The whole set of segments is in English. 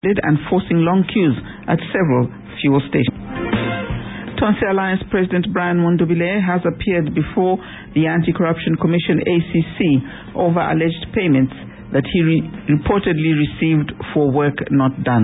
and forcing long queues at several fuel stations. Tonse Alliance President Brian Mundubile has appeared before the Anti-Corruption Commission ACC over alleged payments that he reportedly received for work not done.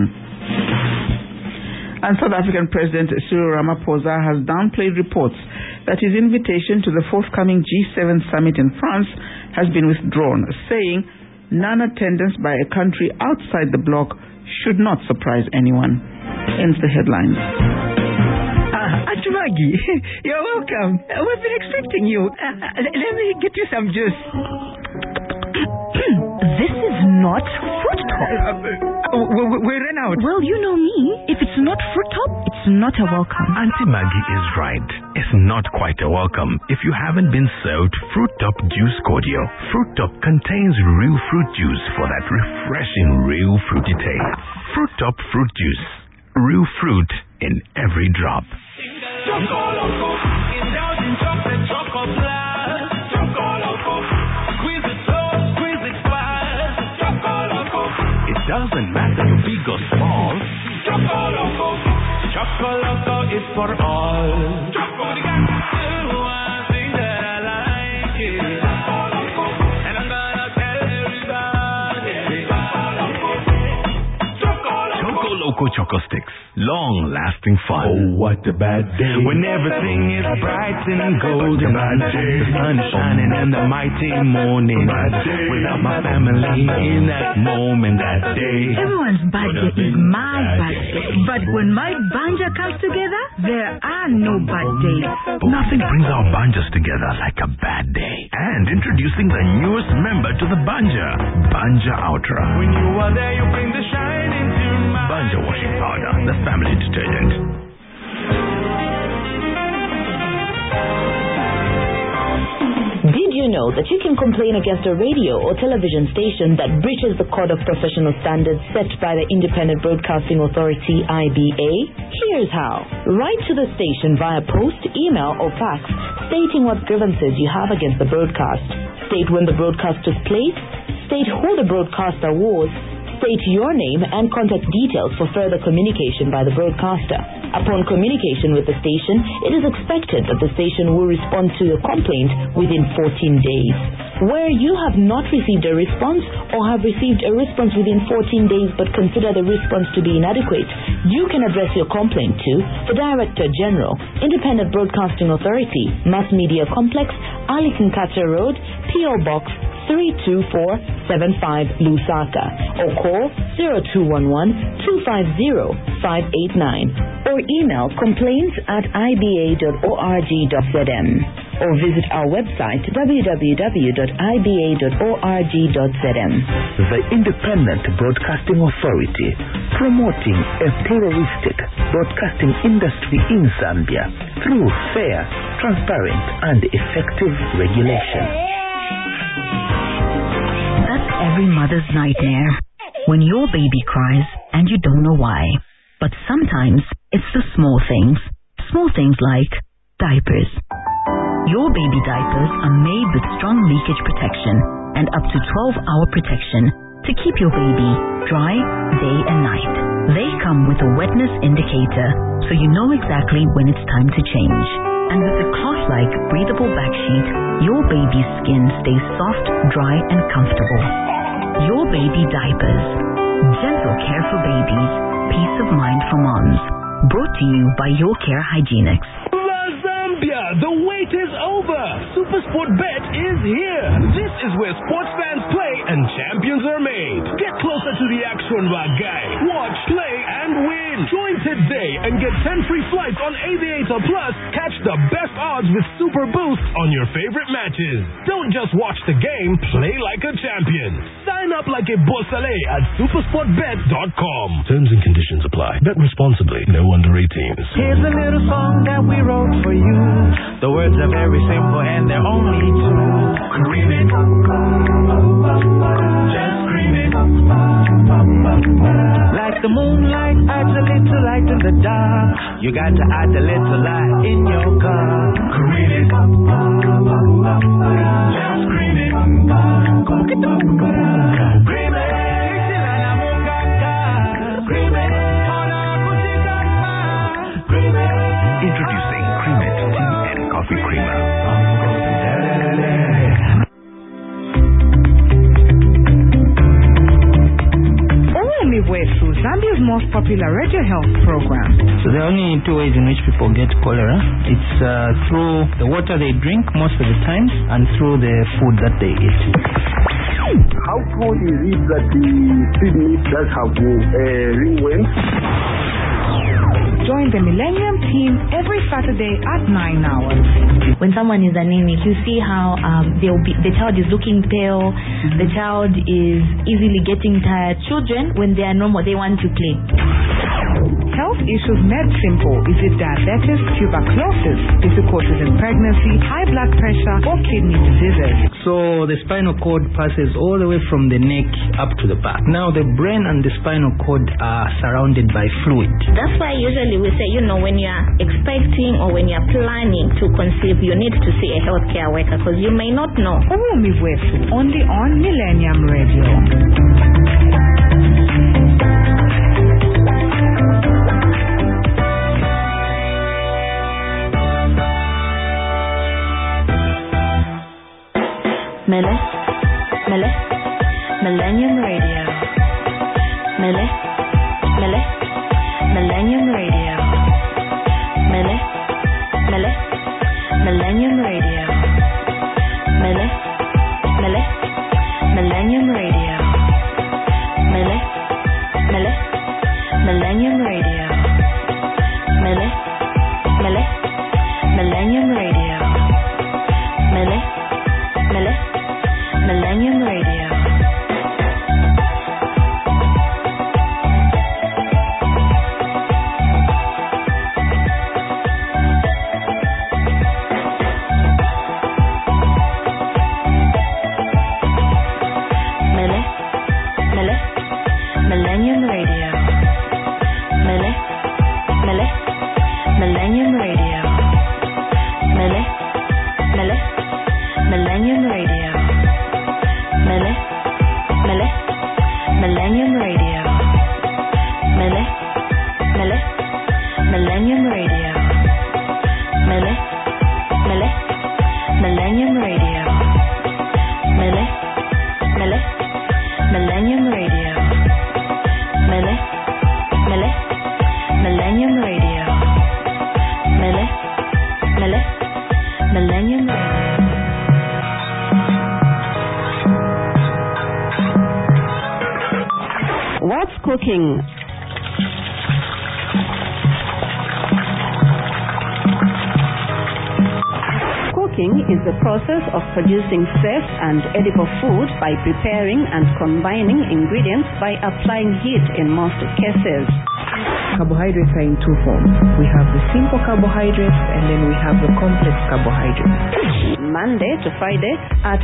And South African President Cyril Ramaphosa has downplayed reports that his invitation to the forthcoming G7 summit in France has been withdrawn, saying non-attendance by a country outside the bloc should not surprise anyone. Ends the headlines. Maggie, you're welcome. We've been expecting you. Let me get you some juice. This is not fruit top. We ran out. Well, you know me. If it's not fruit top, it's not a welcome. Auntie Maggie is right. It's not quite a welcome if you haven't been served Fruit Top Juice Cordial. Fruit Top contains real fruit juice for that refreshing, real fruity taste. Fruit Top Fruit Juice. Real fruit in every drop. Choco Loco, indulgent chocolate, Choco Blast. Choco Loco, squeeze it slow, squeeze it fast. Choco Loco, it doesn't matter if big or small. Choco Loco is for all. Choco, you got to do one thing that I like it. Choco Loco, and I'm gonna tell everybody. Choco Loco Choco Sticks. Long-lasting fun. Oh, what a bad day. When everything is bright and golden. The sun shining and the mighty morning. Without my family in that moment, that day. Everyone's birthday is my birthday. But when my banja comes together, there are no bad days. Nothing brings our banjas together like a bad day. And introducing the newest member to the banja, Banja Ultra. When you are there, you bring the shine into my Banja washing powder, the family detergent. Did you know that you can complain against a radio or television station that breaches the Code of Professional Standards set by the Independent Broadcasting Authority, IBA? Here's how. Write to the station via post, email, or fax stating what grievances you have against the broadcast. State when the broadcast took place. State who the broadcaster was. State your name and contact details for further communication by the broadcaster. Upon communication with the station, it is expected that the station will respond to your complaint within 14 days. Where you have not received a response or have received a response within 14 days but consider the response to be inadequate, you can address your complaint to the Director General, Independent Broadcasting Authority, Mass Media Complex, Ali Kinkata Road, P.O. Box 32475 Lusaka, or call 0211-250-589 or email complaints@iba.org.zm or visit our website www.iba.org.zm. The Independent Broadcasting Authority, promoting a pluralistic broadcasting industry in Zambia through fair, transparent and effective regulation. That's every mother's nightmare. When your baby cries and you don't know why. But sometimes it's the small things. Small things like diapers. Your baby diapers are made with strong leakage protection and up to 12-hour protection to keep your baby dry day and night. They come with a wetness indicator so you know exactly when it's time to change. And with a cloth-like breathable backsheet, your baby's skin stays soft, dry, and comfortable. Your baby diapers. Gentle care for babies. Peace of mind for moms. Brought to you by Your Care Hygienics. Zambia, the wait is over. SuperSport Bet is here. This is where sports fans play and champions are made. Get closer to the action, Ragai. Watch, play, and win. Join today and get 10 free flights on Aviator Plus. Catch the best odds with Super Boost on your favorite matches. Don't just watch the game, play like a champion. Sign up like a bossale at supersportbet.com. Terms and conditions apply. Bet responsibly. No under 18s. Here's a little song that we wrote for you. The words are very simple and they're only two. Scream it. Just scream it. Like the moonlight adds a little light in the dark. You got to add a little light in your car. Scream it. Just scream it. Scream it. Wesu, Zambia's most popular radio health program. So there are only two ways in which people get cholera. It's through the water they drink most of the time and through the food that they eat. How true is it that the seed meat does have ringworms? Join the Millennium team every Saturday at 9 hours. When someone is anemic, you see how the child is looking pale, the child is easily getting tired. Children, when they are normal, they want to play. Health issues made simple. Is it diabetes, tuberculosis, difficulties in pregnancy, high blood pressure, or kidney diseases? So the spinal cord passes all the way from the neck up to the back. Now the brain and the spinal cord are surrounded by fluid. That's why usually we say, when you are expecting or when you are planning to conceive, you need to see a healthcare worker because you may not know. Umi Wesu, only on Millennium Radio. Millennium Radio. Millennium Radio. Millennium Radio. Millennium Radio. Millennium Radio. Millennium Radio. Millennium Radio. Millennium Radio. Millennium Radio. Millennium Radio. Millennium Radio. Millennium Radio. Millennium Radio. Millennium Radio. Millennium Radio. Millennium Radio. What's cooking? Cooking is the process of producing safe and edible food by preparing and combining ingredients by applying heat in most cases. Carbohydrates are in two forms. We have the simple carbohydrates and then we have the complex carbohydrates. Monday to Friday at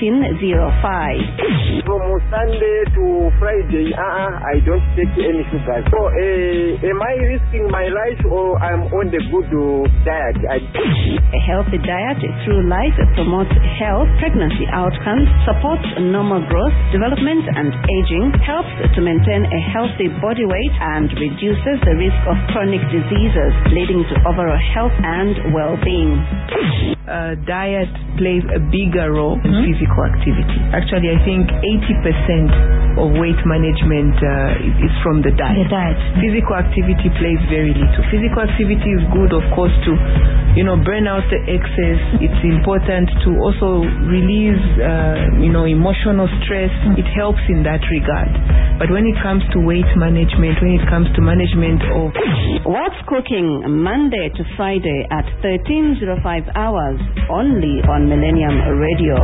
13:05. From Sunday to Friday, I don't take any sugar. So, am I risking my life or I'm on the good diet? A healthy diet through life promotes health, pregnancy outcomes, supports normal growth, development and aging, helps to maintain a healthy body weight and reduces the risk of chronic diseases, leading to overall health and well-being. Diet plays a bigger role in physical activity. Actually, I think 80% of weight management is from the diet. Physical activity plays very little. Physical activity is good, of course, to burn out the excess. It's important to also release emotional stress. It helps in that regard. But when it comes to weight management, when it comes to management of What's Cooking, Monday to Friday at 13:05 hours, only on Millennium Radio.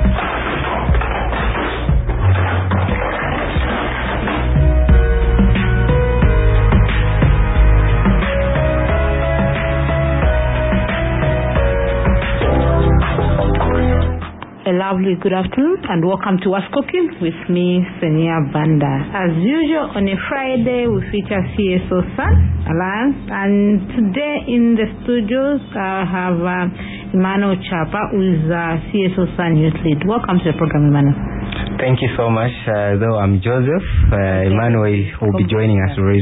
A lovely good afternoon and welcome to What's Cooking with me, Senia Banda. As usual, on a Friday we feature CSO Sun Alliance, and today in the studios I have Emmanuel Chapa, who is CSO Sun Youth Lead. Welcome to the program, Emmanuel. Thank you so much. Though I'm Joseph, Emmanuel will be joining us very